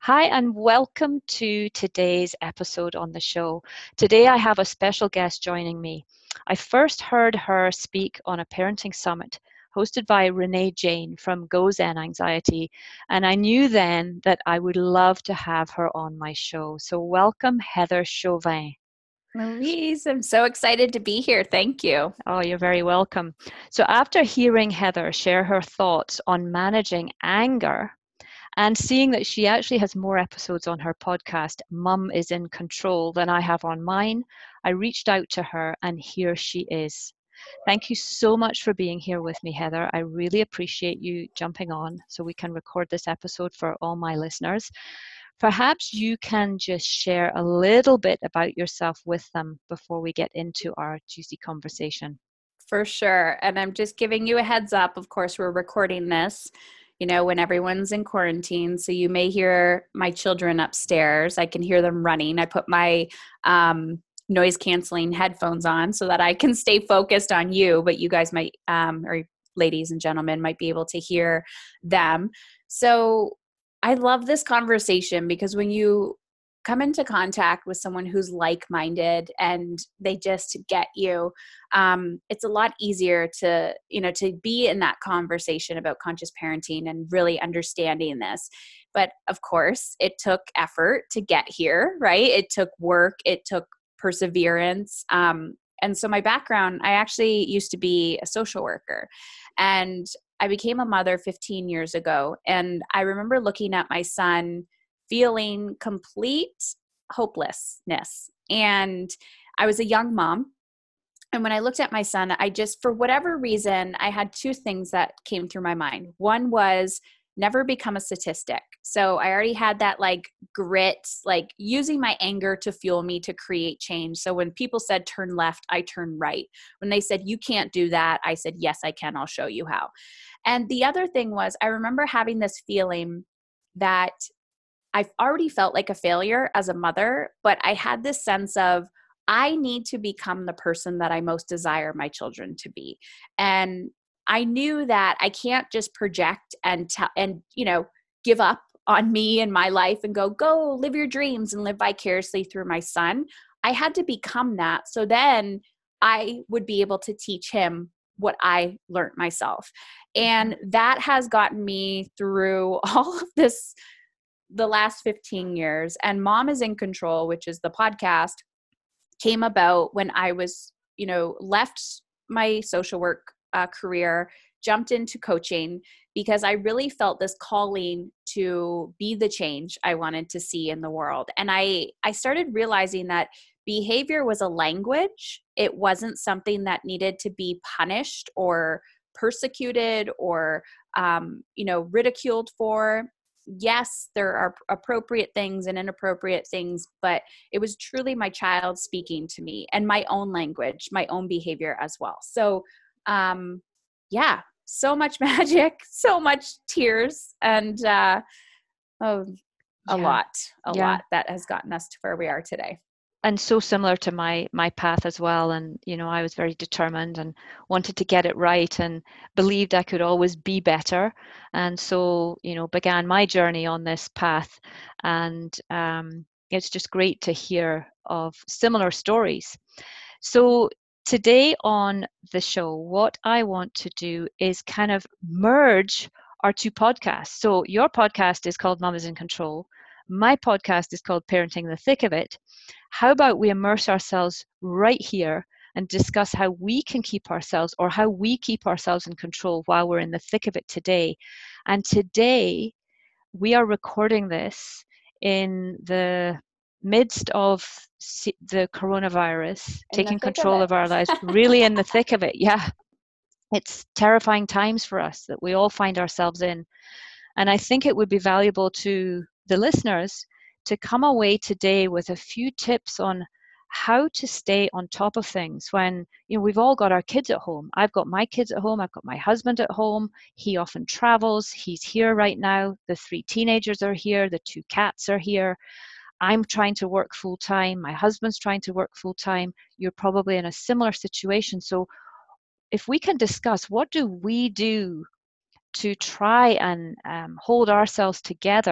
Hi, and welcome to today's episode on the show. Today, I have a special guest joining me. I first heard her speak on a parenting summit hosted by Renee Jane from Go Zen Anxiety, and I knew then that I would love to have her on my show. So, welcome, Heather Chauvin. Louise, I'm so excited to be here. Thank you. Oh, you're very welcome. So, after hearing Heather share her thoughts on managing anger, and seeing that she actually has more episodes on her podcast, Mum is in Control, than I have on mine, I reached out to her and here she is. Thank you so much for being here with me, Heather. I really appreciate you jumping on so we can record this episode for all my listeners. Perhaps you can just share a little bit about yourself with them before we get into our juicy conversation. For sure. And I'm just giving you a heads up. Of course, we're recording this, when everyone's in quarantine. So you may hear my children upstairs. I can hear them running. I put my noise canceling headphones on so that I can stay focused on you, but you guys might, or ladies and gentlemen, might be able to hear them. So I love this conversation because when you come into contact with someone who's like-minded and they just get you, it's a lot easier to be in that conversation about conscious parenting and really understanding this. But of course, it took effort to get here, right? It took work, it took perseverance. And so my background, I actually used to be a social worker, and I became a mother 15 years ago. And I remember looking at my son feeling complete hopelessness. And I was a young mom. And when I looked at my son, for whatever reason, I had two things that came through my mind. One was never become a statistic. So I already had that grit, using my anger to fuel me to create change. So when people said turn left, I turned right. When they said you can't do that, I said, yes, I can. I'll show you how. And the other thing was, I remember having this feeling that I've already felt like a failure as a mother, but I had this sense of I need to become the person that I most desire my children to be. And I knew that I can't just project and give up on me and my life and go live your dreams and live vicariously through my son. I had to become that. So then I would be able to teach him what I learned myself. And that has gotten me through all of this the last 15 years. And Mom is in Control, which is the podcast, came about when I was, left my social work career, jumped into coaching because I really felt this calling to be the change I wanted to see in the world. And I started realizing that behavior was a language. It wasn't something that needed to be punished or persecuted or, ridiculed for. Yes, there are appropriate things and inappropriate things, but it was truly my child speaking to me and my own language, my own behavior as well. So, yeah, so much magic, so much tears, and a Yeah, yeah. lot that has gotten us to where we are today. And so similar to my path as well. And I was very determined and wanted to get it right and believed I could always be better. And so began my journey on this path. And it's just great to hear of similar stories. So today on the show, what I want to do is kind of merge our two podcasts. So your podcast is called Mum is in Control. My podcast is called Parenting in the Thick of It. How about we immerse ourselves right here and discuss how we can keep ourselves, or how we keep ourselves in control while we're in the thick of it today. And today we are recording this in the midst of the coronavirus In the taking thick of control it. of our lives, really in the thick of it. Yeah, it's terrifying times for us that we all find ourselves in. And I think it would be valuable to the listeners to come away today with a few tips on how to stay on top of things when we've all got our kids at home. I've got my kids at home, I've got my husband at home. He often travels, he's here right now. The 3 teenagers are here, the 2 cats are here. I'm trying to work full time, my husband's trying to work full time. You're probably in a similar situation. So if we can discuss, what do we do to try and hold ourselves together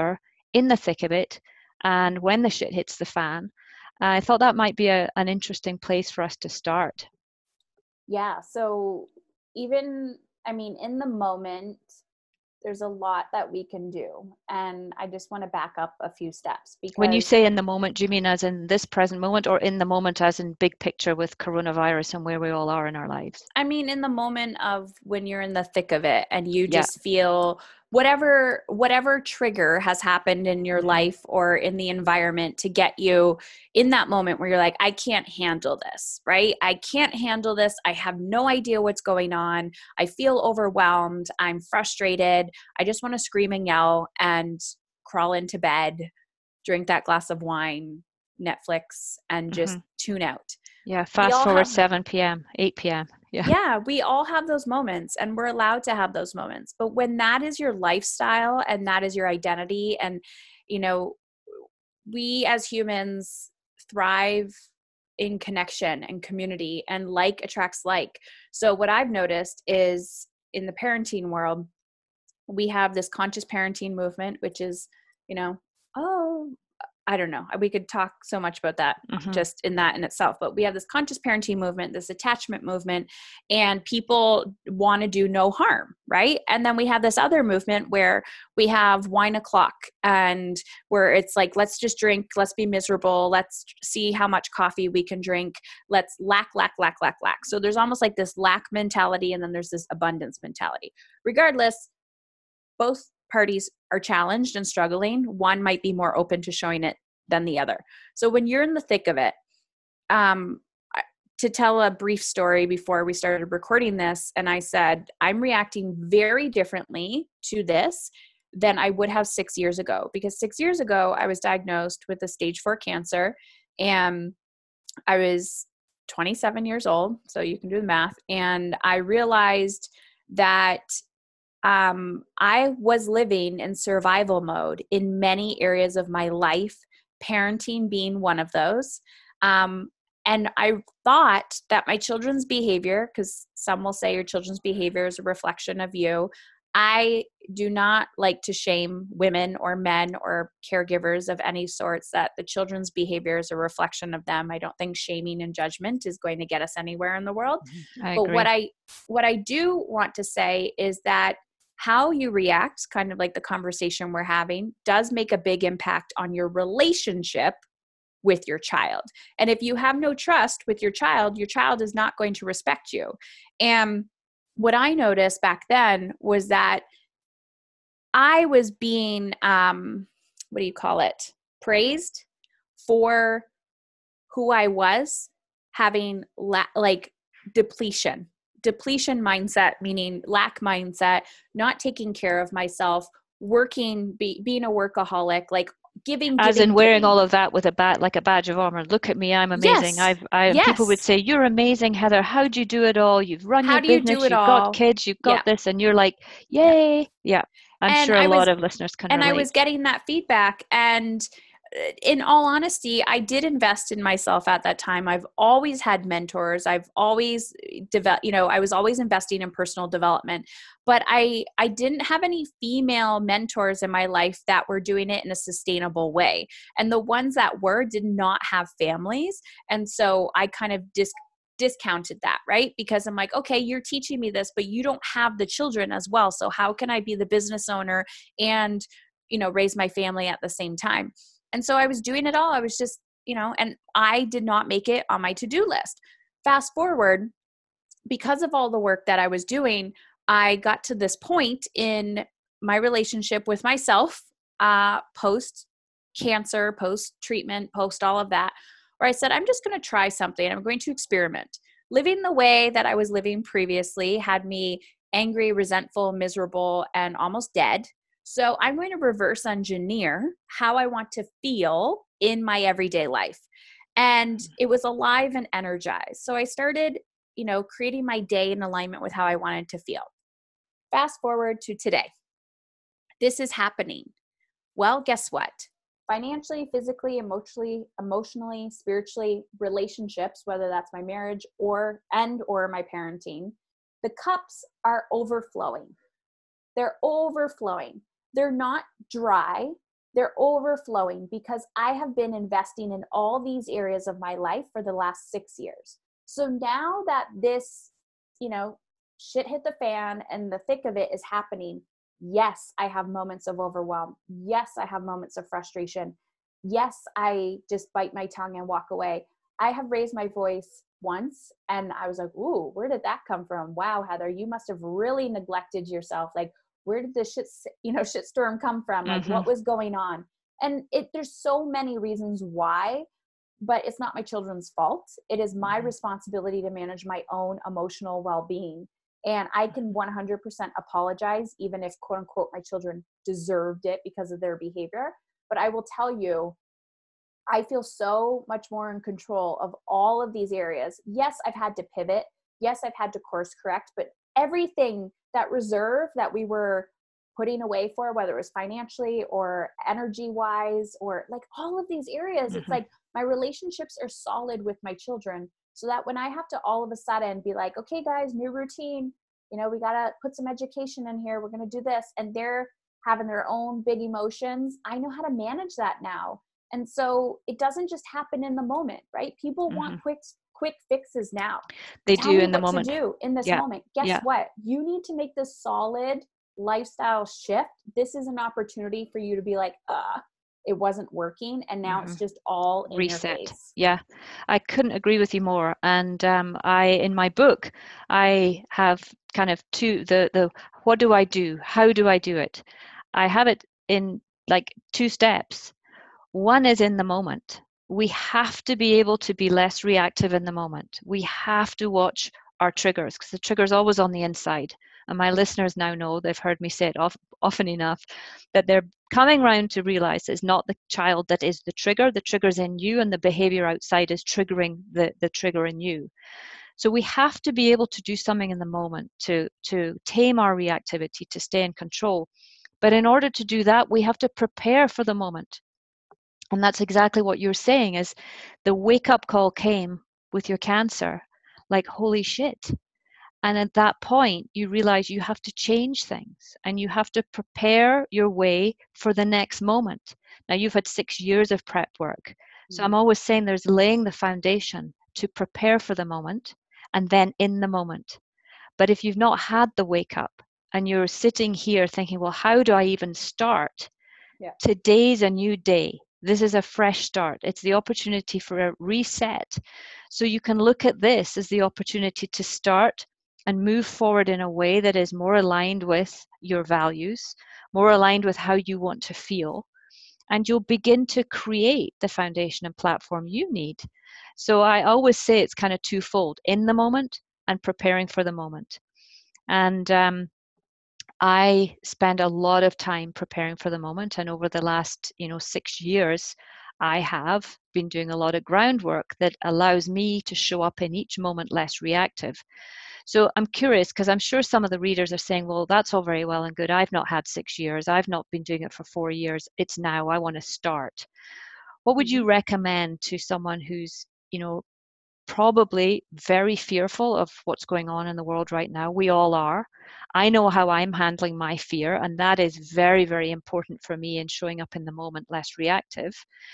in the thick of it and when the shit hits the fan. I thought that might be an interesting place for us to start. Yeah. So even, I mean, in the moment, there's a lot that we can do. And I just want to back up a few steps When you because, say in the moment, do you mean as in this present moment, or in the moment as in big picture with coronavirus and where we all are in our lives? I mean, in the moment of when you're in the thick of it and you Yeah. just feel whatever trigger has happened in your life or in the environment to get you in that moment where you're like, I can't handle this, right? I can't handle this. I have no idea what's going on. I feel overwhelmed. I'm frustrated. I just want to scream and yell and crawl into bed, drink that glass of wine, Netflix, and just Mm-hmm. tune out. Yeah, We fast all forward have 7 p.m., 8 p.m. Yeah. Yeah, we all have those moments and we're allowed to have those moments. But when that is your lifestyle and that is your identity, and, you know, we as humans thrive in connection and community, and like attracts like. So, what I've noticed is in the parenting world, we have this conscious parenting movement, which is, you know, oh, I don't know. We could talk so much about that Mm-hmm. just in that in itself. But we have this conscious parenting movement, this attachment movement, and people want to do no harm, right? And then we have this other movement where we have wine o'clock, and where it's like, let's just drink, let's be miserable, let's see how much coffee we can drink, let's lack. So there's almost like this lack mentality, and then there's this abundance mentality. Regardless, both parties are challenged and struggling. One might be more open to showing it than the other. So when you're in the thick of it, to tell a brief story before we started recording this, and I said, I'm reacting very differently to this than I would have 6 years ago, because 6 years ago, I was diagnosed with a stage 4 cancer, and I was 27 years old. So you can do the math. And I realized that I was living in survival mode in many areas of my life, parenting being one of those. And I thought that my children's behavior, because some will say your children's behavior is a reflection of you. I do not like to shame women or men or caregivers of any sorts, that the children's behavior is a reflection of them. I don't think shaming and judgment is going to get us anywhere in the world. I But agree. what I do want to say is that how you react, kind of like the conversation we're having, does make a big impact on your relationship with your child. And if you have no trust with your child is not going to respect you. And what I noticed back then was that I was being, what do you call it? Praised for who I was, having like depletion mindset, meaning lack mindset, not taking care of myself, working, being a workaholic, like giving, As in wearing all giving. of that with like a badge of armor. Look at me, I'm amazing. Yes. People would Yes. say, "You're amazing, Heather. How'd you do it all? You've run How your do you do business, it you've got all? kids, you've Yeah. got this," and you're like, Yeah. "Yay!" Yeah, I'm And sure a lot of listeners can I relate. was getting that feedback, and in all honesty, I did invest in myself at that time. I've always had mentors. I've always developed, I was always investing in personal development, but I didn't have any female mentors in my life that were doing it in a sustainable way. And the ones that were did not have families. And so I kind of discounted that, right? Because I'm like, okay, you're teaching me this, but you don't have the children as well. So how can I be the business owner and, raise my family at the same time? And so I was doing it all. I was just, and I did not make it on my to-do list. Fast forward, because of all the work that I was doing, I got to this point in my relationship with myself, post cancer, post treatment, post all of that, where I said, I'm just going to try something. I'm going to experiment. Living the way that I was living previously had me angry, resentful, miserable, and almost dead. So I'm going to reverse engineer how I want to feel in my everyday life. And it was alive and energized. So I started, creating my day in alignment with how I wanted to feel. Fast forward to today. This is happening. Well, guess what? Financially, physically, emotionally, spiritually, relationships, whether that's my marriage or my parenting, the cups are overflowing. They're overflowing. They're not dry. They're overflowing because I have been investing in all these areas of my life for the last 6 years. So now that this, shit hit the fan and the thick of it is happening, yes, I have moments of overwhelm. Yes, I have moments of frustration. Yes, I just bite my tongue and walk away. I have raised my voice once and I was like, ooh, where did that come from? Wow, Heather, you must have really neglected yourself. Like, where did this shitstorm come from? Like, what was going on? And there's so many reasons why, but it's not my children's fault. It is my responsibility to manage my own emotional well-being. And I can 100% apologize, even if quote unquote my children deserved it because of their behavior. But I will tell you, I feel so much more in control of all of these areas. Yes, I've had to pivot. Yes, I've had to course correct, but everything, that reserve that we were putting away for, whether it was financially or energy wise, or like all of these areas, it's like my relationships are solid with my children, so that when I have to all of a sudden be like, okay guys, new routine, we got to put some education in here, we're going to do this, and they're having their own big emotions, I know how to manage that now. And so it doesn't just happen in the moment, right? People want quick fixes now. They Tell do me in the what moment. to do in this moment. Guess what? You need to make this solid lifestyle shift. This is an opportunity for you to be like, it wasn't working, and now it's just all in reset. your face. Yeah, I couldn't agree with you more. And in my book, I have kind of the what do I do? How do I do it? I have it in like 2 steps. One is in the moment. We have to be able to be less reactive in the moment. We have to watch our triggers, because the trigger's always on the inside. And my listeners now know, they've heard me say it often enough, that they're coming around to realize it's not the child that is the trigger. The trigger's in you, and the behavior outside is triggering the trigger in you. So we have to be able to do something in the moment to tame our reactivity, to stay in control. But in order to do that, we have to prepare for the moment. And that's exactly what you're saying, is the wake-up call came with your cancer. Like, holy shit. And at that point, you realize you have to change things and you have to prepare your way for the next moment. Now, you've had 6 years of prep work. So I'm always saying there's laying the foundation to prepare for the moment and then in the moment. But if you've not had the wake up and you're sitting here thinking, well, how do I even start? Yeah. Today's a new day. This is a fresh start. It's the opportunity for a reset. So you can look at this as the opportunity to start and move forward in a way that is more aligned with your values, more aligned with how you want to feel. And you'll begin to create the foundation and platform you need. So I always say it's kind of twofold: in the moment and preparing for the moment. And I spend a lot of time preparing for the moment, and over the last 6 years I have been doing a lot of groundwork that allows me to show up in each moment less reactive. So I'm curious, because I'm sure some of the readers are saying, well, that's all very well and good, I've not had 6 years, I've not been doing it for 4 years, it's now I want to start. What would you recommend to someone who's probably very fearful of what's going on in the world right now? We all are. I know how I'm handling my fear, and that is very, very important for me in showing up in the moment less reactive.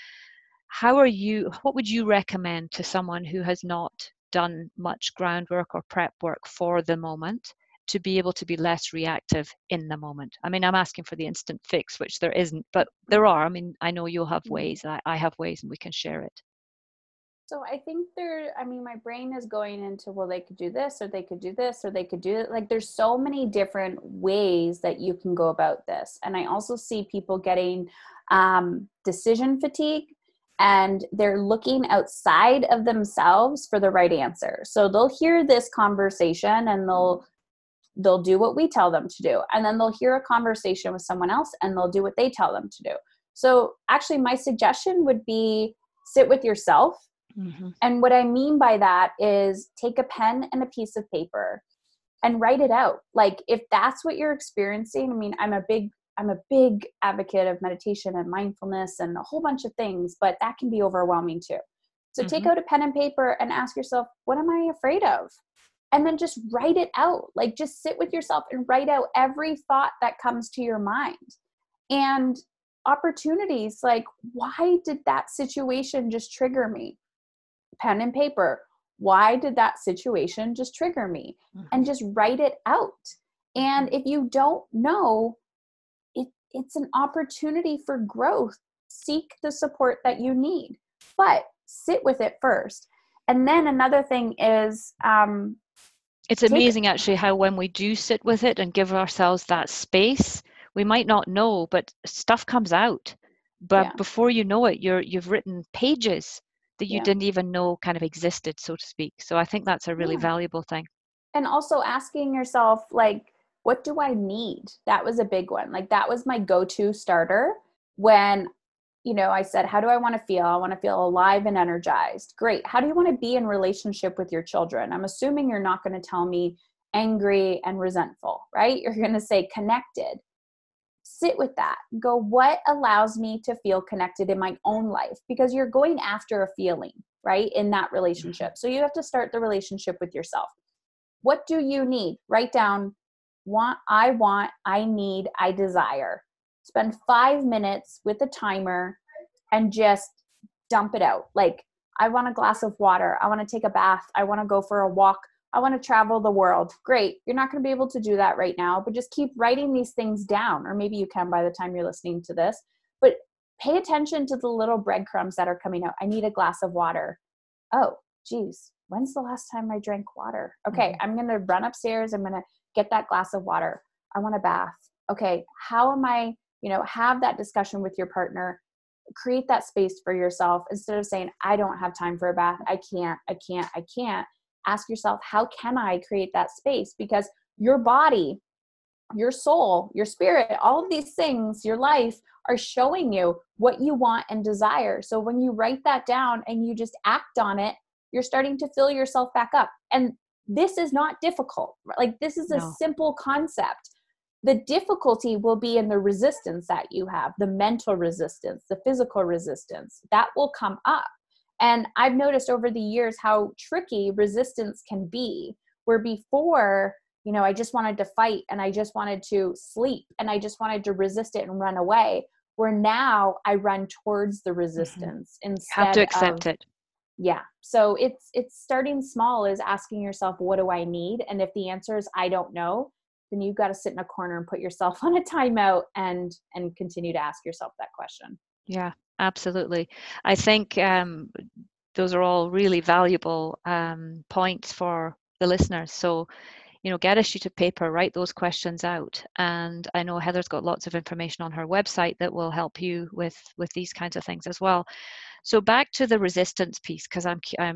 What would you recommend to someone who has not done much groundwork or prep work for the moment to be able to be less reactive in the moment? I mean, I'm asking for the instant fix, which there isn't, but there are. I mean, I know you'll have ways, I have ways, and we can share it. So I think my brain is going into, well, they could do this, or they could do this, or they could do it. Like, there's so many different ways that you can go about this. And I also see people getting decision fatigue, and they're looking outside of themselves for the right answer. So they'll hear this conversation and they'll do what we tell them to do. And then they'll hear a conversation with someone else and they'll do what they tell them to do. So actually my suggestion would be sit with yourself. And what I mean by that is take a pen and a piece of paper and write it out. Like, if that's what you're experiencing, I mean, I'm a big advocate of meditation and mindfulness and a whole bunch of things, but that can be overwhelming too. So take out a pen and paper and ask yourself, what am I afraid of? And then just write it out. Like, just sit with yourself and write out every thought that comes to your mind. And opportunities, like, why did that situation just trigger me? Pen and paper. Why did that situation just trigger me? And just write it out. And if you don't know, it's an opportunity for growth. Seek the support that you need, but sit with it first. And then another thing is, it's amazing actually how when we do sit with it and give ourselves that space, we might not know, but stuff comes out. But before you know it, you've written pages that you didn't even know kind of existed, so to speak. So I think that's a really valuable thing. And also asking yourself, like, what do I need? That was a big one. Like, that was my go-to starter when, you know, I said, how do I want to feel? I want to feel alive and energized. Great. How do you want to be in relationship with your children? I'm assuming you're not going to tell me angry and resentful, right? You're going to say connected. Sit with that. Go, what allows me to feel connected in my own life? Because you're going after a feeling, right, in that relationship. So you have to start the relationship with yourself. What do you need? Write down want, I need, I desire. Spend 5 minutes with a timer and just dump it out. Like, I want a glass of water. I want to take a bath. I want to go for a walk. I want to travel the world. Great. You're not going to be able to do that right now, but just keep writing these things down. Or maybe you can by the time you're listening to this. But pay attention to the little breadcrumbs that are coming out. I need a glass of water. Oh, geez. When's the last time I drank water? Okay, I'm going to run upstairs. I'm going to get that glass of water. I want a bath. Okay, how am I, have that discussion with your partner. Create that space for yourself instead of saying, I don't have time for a bath. I can't. Ask yourself, how can I create that space? Because your body, your soul, your spirit, all of these things, your life are showing you what you want and desire. So when you write that down and you just act on it, you're starting to fill yourself back up. And this is not difficult. Like, this is a simple concept. The difficulty will be in the resistance that you have, the mental resistance, the physical resistance that will come up. And I've noticed over the years how tricky resistance can be, where before, I just wanted to fight and I just wanted to sleep and I just wanted to resist it and run away, where now I run towards the resistance instead of. Have to accept it. Yeah. So it's starting small, is asking yourself, what do I need? And if the answer is, I don't know, then you've got to sit in a corner and put yourself on a timeout and continue to ask yourself that question. Yeah, absolutely. I think those are all really valuable points for the listeners. So, get a sheet of paper, write those questions out. And I know Heather's got lots of information on her website that will help you with these kinds of things as well. So back to the resistance piece, because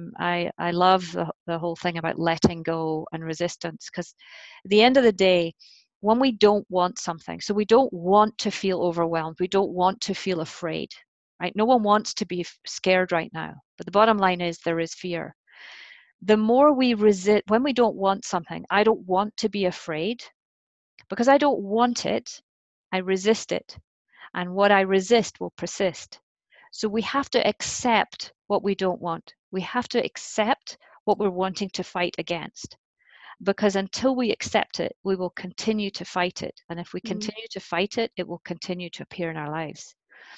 I love the whole thing about letting go and resistance, because at the end of the day, when we don't want something, so we don't want to feel overwhelmed, we don't want to feel afraid, right? No one wants to be scared right now, but the bottom line is there is fear. The more we resist, when we don't want something, I don't want to be afraid, because I don't want it, I resist it, and what I resist will persist. So we have to accept what we don't want. We have to accept what we're wanting to fight against. Because until we accept it, we will continue to fight it. And if we continue to fight it, it will continue to appear in our lives.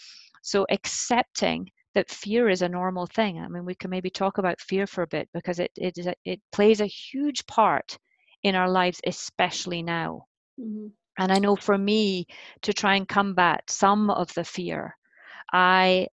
So accepting that fear is a normal thing. I mean, we can maybe talk about fear for a bit, because it plays a huge part in our lives, especially now. And I know for me, to try and combat some of the fear, I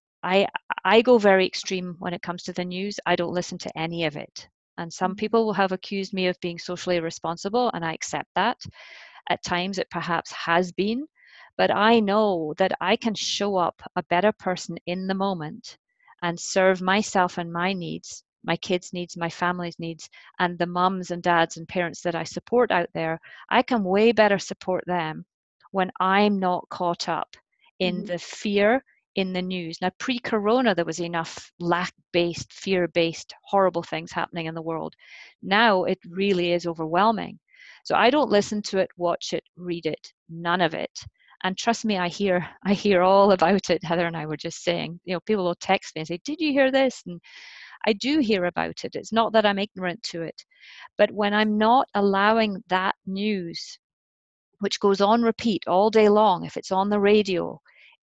go very extreme when it comes to the news. I don't listen to any of it. And some people will have accused me of being socially irresponsible, and I accept that. At times it perhaps has been, but I know that I can show up a better person in the moment and serve myself and my needs, my kids' needs, my family's needs, and the mums and dads and parents that I support out there. I can way better support them when I'm not caught up in the fear in the news. Now, pre-corona, there was enough lack-based, fear-based, horrible things happening in the world. Now it really is overwhelming. So I don't listen to it, watch it, read it, none of it. And trust me, I hear all about it. Heather and I were just saying, people will text me and say, did you hear this? And I do hear about it. It's not that I'm ignorant to it. But when I'm not allowing that news, which goes on repeat all day long, if it's on the radio,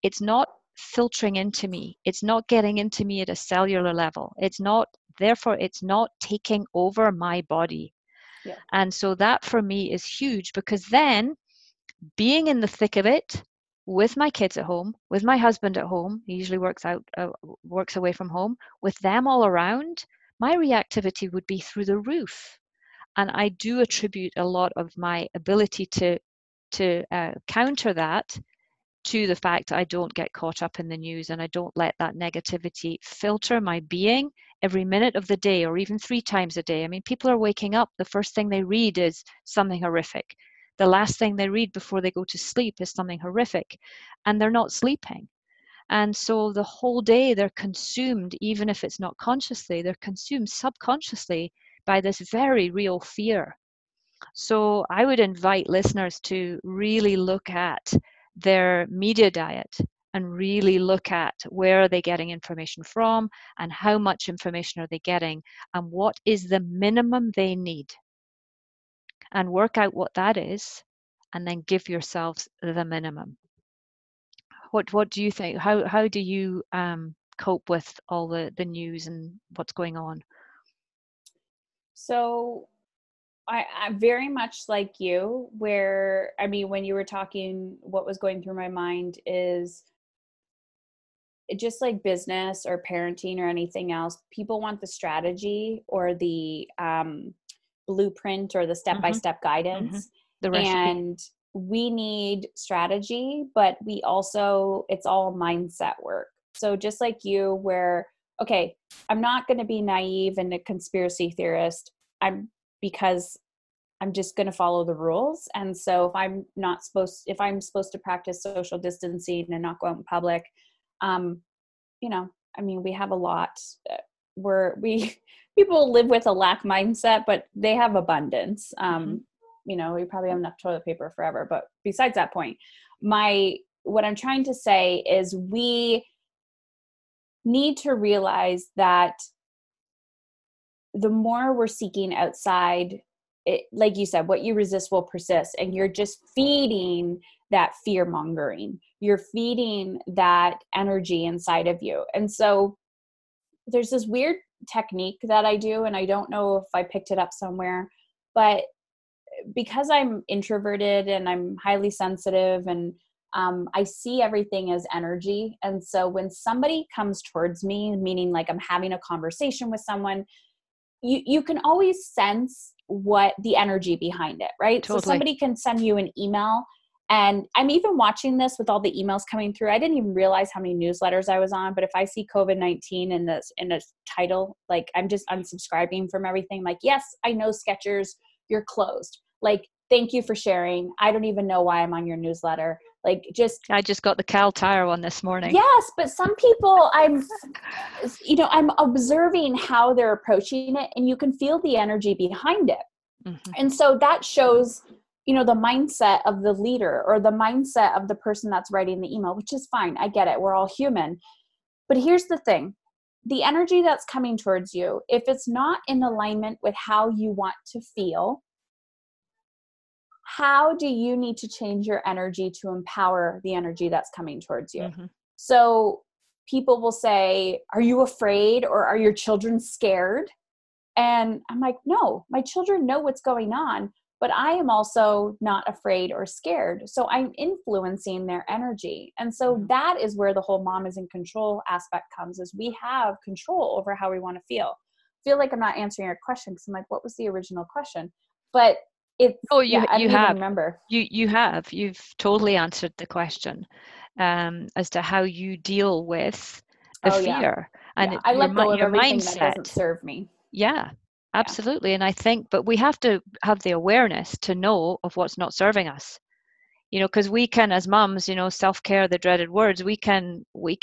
it's not filtering into me. It's not getting into me at a cellular level. Therefore, it's not taking over my body. Yeah. And so that for me is huge, because then being in the thick of it with my kids at home, with my husband at home, he usually works away from home, with them all around, my reactivity would be through the roof. And I do attribute a lot of my ability to counter that to the fact I don't get caught up in the news, and I don't let that negativity filter my being every minute of the day, or even 3 times a day. I mean, people are waking up, the first thing they read is something horrific. The last thing they read before they go to sleep is something horrific, and they're not sleeping. And so the whole day they're consumed, even if it's not consciously, they're consumed subconsciously by this very real fear. So I would invite listeners to really look at their media diet and really look at where are they getting information from, and how much information are they getting, and what is the minimum they need, and work out what that is, and then give yourselves the minimum. What do you think? How do you cope with all the news and what's going on? So I'm very much like you, where, I mean, when you were talking, what was going through my mind is just like business or parenting or anything else. People want the strategy or the blueprint or the Mm-hmm, step-by-step mm-hmm. guidance. The recipe. And we need strategy, but we also, it's all mindset work. So just like you, where, okay, I'm not going to be naive and a conspiracy theorist. Because I'm just going to follow the rules. And so if I'm supposed to practice social distancing and not go out in public, um, I mean, we have a lot where people live with a lack mindset, but they have abundance. Mm-hmm. We probably have enough toilet paper forever, but besides that point, what I'm trying to say is we need to realize that the more we're seeking outside, like you said, what you resist will persist, and you're just feeding that fear mongering. You're feeding that energy inside of you. And so there's this weird technique that I do, and I don't know if I picked it up somewhere, but because I'm introverted and I'm highly sensitive, and I see everything as energy. And so when somebody comes towards me, meaning like I'm having a conversation with someone, you can always sense what the energy behind it, right? Totally. So somebody can send you an email, and I'm even watching this with all the emails coming through. I didn't even realize how many newsletters I was on, but if I see COVID-19 in the title, like I'm just unsubscribing from everything. Like, yes, I know Skechers, you're closed. Like, thank you for sharing. I don't even know why I'm on your newsletter. Like, I just got the Cal Tire one this morning. Yes, but some people I'm observing how they're approaching it, and you can feel the energy behind it. Mm-hmm. And so that shows, the mindset of the leader or the mindset of the person that's writing the email, which is fine. I get it. We're all human. But here's the thing. The energy that's coming towards you, if it's not in alignment with how you want to feel, how do you need to change your energy to empower the energy that's coming towards you? Mm-hmm. So people will say, are you afraid, or are your children scared? And I'm like, no, my children know what's going on, but I am also not afraid or scared. So I'm influencing their energy. And so that is where the whole mom is in control aspect comes, is we have control over how we want to feel. I feel like I'm not answering your question, because I'm like, what was the original question? But it's, you I don't have. even remember. You've totally answered the question as to how you deal with the fear and I let go of your everything mindset. that doesn't serve me. Yeah, absolutely. And I think, but we have to have the awareness to know of what's not serving us. Because we can, as mums, self-care, the dreaded words, we can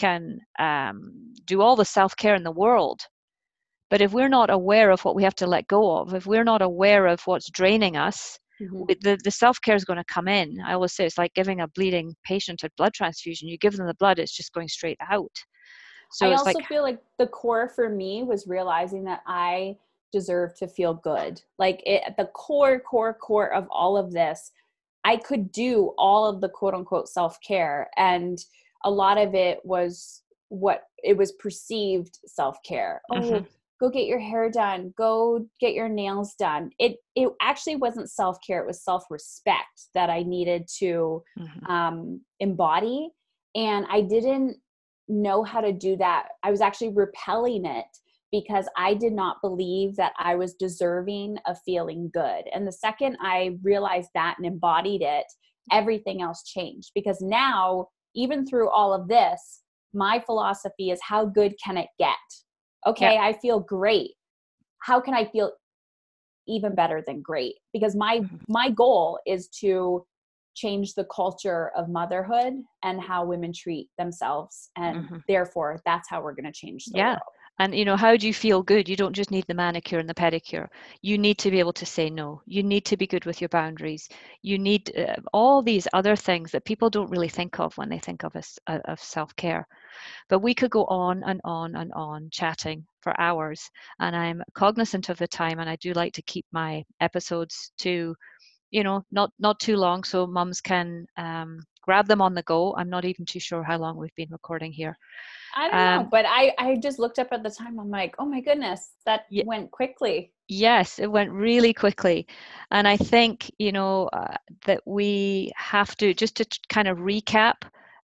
do all the self-care in the world. But if we're not aware of what we have to let go of, if we're not aware of what's draining us, the self-care is going to come in. I always say it's like giving a bleeding patient a blood transfusion. You give them the blood, it's just going straight out. So I also feel like the core for me was realizing that I deserve to feel good. Like at the core of all of this, I could do all of the quote unquote self-care. And a lot of it was what it was perceived self-care. Mm-hmm. Oh, go get your hair done, go get your nails done. It actually wasn't self-care, it was self-respect that I needed to Mm-hmm. embody. And I didn't know how to do that. I was actually repelling it because I did not believe that I was deserving of feeling good. And the second I realized that and embodied it, everything else changed. Because now, even through all of this, my philosophy is, how good can it get? Yeah. Okay, I feel great. How can I feel even better than great? Because Mm-hmm. my goal is to change the culture of motherhood and how women treat themselves, and Mm-hmm. therefore that's how we're going to change the Yeah. world. And how do you feel good? You don't just need the manicure and the pedicure. You need to be able to say no. You need to be good with your boundaries. You need all these other things that people don't really think of when they think of of self-care. But we could go on and on and on chatting for hours. And I'm cognizant of the time, and I do like to keep my episodes to, not too long, so mums can grab them on the go. I'm not even too sure how long we've been recording here. I don't know, Um, but I just looked up at the time. I'm like, oh my goodness, that went quickly. Yes, it went really quickly. And I think, that we have to, just to kind of recap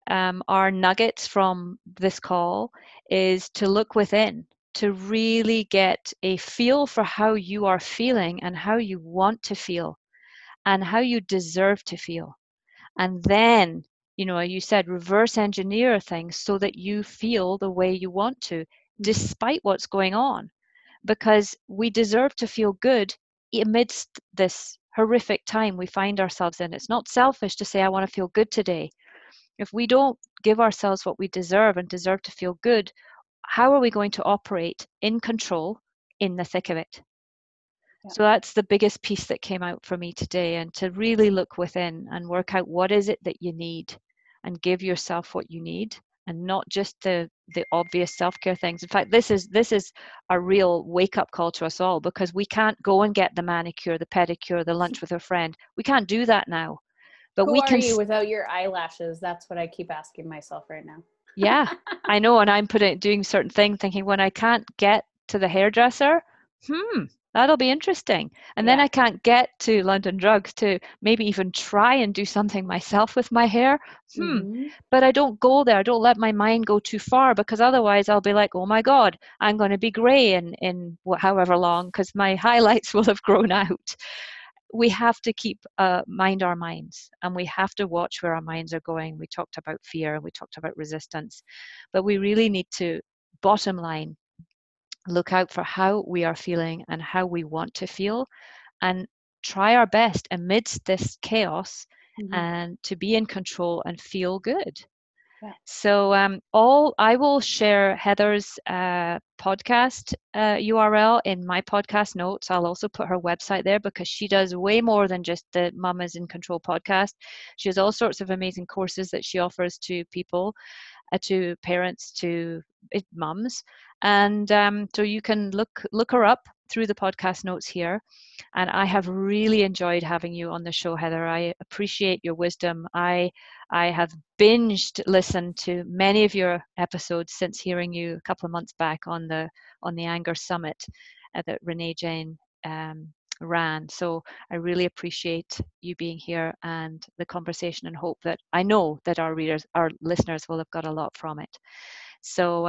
our nuggets from this call, is to look within, to really get a feel for how you are feeling and how you want to feel and how you deserve to feel. And then, you said reverse engineer things so that you feel the way you want to, despite what's going on, because we deserve to feel good amidst this horrific time we find ourselves in. It's not selfish to say, I want to feel good today. If we don't give ourselves what we deserve and deserve to feel good, how are we going to operate in control in the thick of it? Yeah. So that's the biggest piece that came out for me today, and to really look within and work out what is it that you need and give yourself what you need, and not just the obvious self-care things. In fact, this is a real wake-up call to us all, because we can't go and get the manicure, the pedicure, the lunch with a friend. We can't do that now. But Who we are can you without your eyelashes? That's what I keep asking myself right now. yeah, I know, and I'm doing certain things thinking, when I can't get to the hairdresser, that'll be interesting. And then Yeah. I can't get to London Drugs to maybe even try and do something myself with my hair. Mm-hmm. But I don't go there. I don't let my mind go too far, because otherwise I'll be like, oh my God, I'm going to be gray in however long, because my highlights will have grown out. We have to keep mind our minds, and we have to watch where our minds are going. We talked about fear, we talked about resistance, but we really need to, bottom line, look out for how we are feeling and how we want to feel, and try our best amidst this chaos Mm-hmm. and to be in control and feel good. Yeah. So all I will share Heather's podcast URL in my podcast notes. I'll also put her website there, because she does way more than just the Mum is in Control podcast. She has all sorts of amazing courses that she offers to people, to parents, to mums, and so you can look her up through the podcast notes here. And I have really enjoyed having you on the show, Heather. I appreciate your wisdom. I have binged listened to many of your episodes since hearing you a couple of months back on the Anger Summit that Renee Jane ran. So I really appreciate you being here and the conversation, and hope that, I know that our listeners will have got a lot from it. So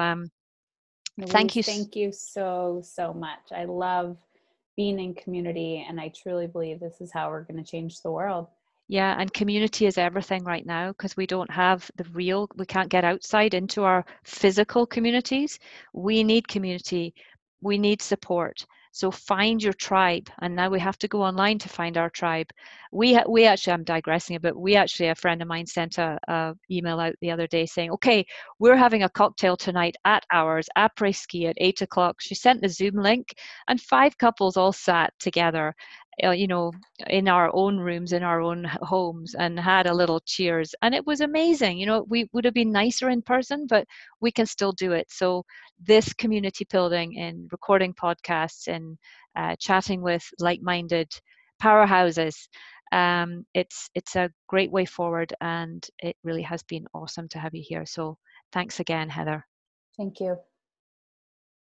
thank Louise, you. thank you so, so much. I love being in community, and I truly believe this is how we're going to change the world. Yeah, and community is everything right now, because we don't have we can't get outside into our physical communities. We need community, we need support. So find your tribe, and now we have to go online to find our tribe. We actually, I'm digressing a bit. We actually, a friend of mine sent a email out the other day saying, okay, we're having a cocktail tonight at ours, après ski at 8 o'clock. She sent the Zoom link, and 5 couples all sat together, you know, in our own rooms, in our own homes, and had a little cheers. And it was amazing. We would have been nicer in person, but we can still do it. So this community building in recording podcasts and chatting with like-minded powerhouses It's a great way forward, and it really has been awesome to have you here. So thanks again, Heather. Thank you.